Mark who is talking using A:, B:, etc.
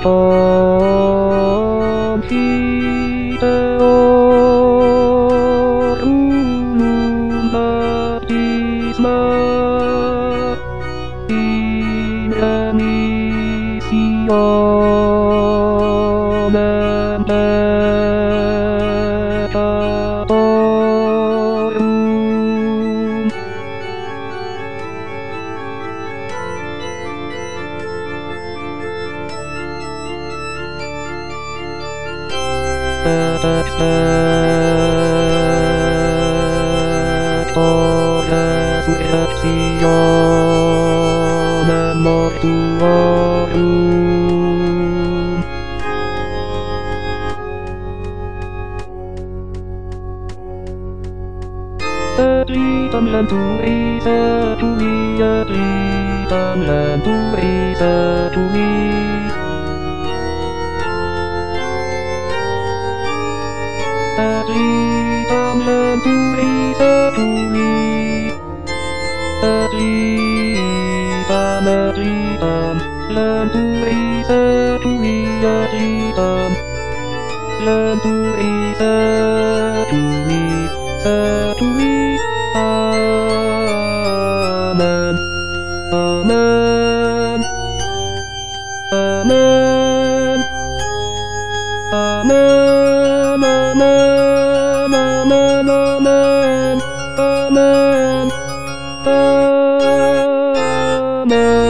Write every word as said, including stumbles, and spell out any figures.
A: Resurrectionem mortuorum. Atritam lentui satui, atritam lentui satui. Atritam lentui satui. Atritam, atritam, lentui satui, atritam, lentui satui, satui. Amen, amen, amen, amen, amen, amen, amen, amen, amen.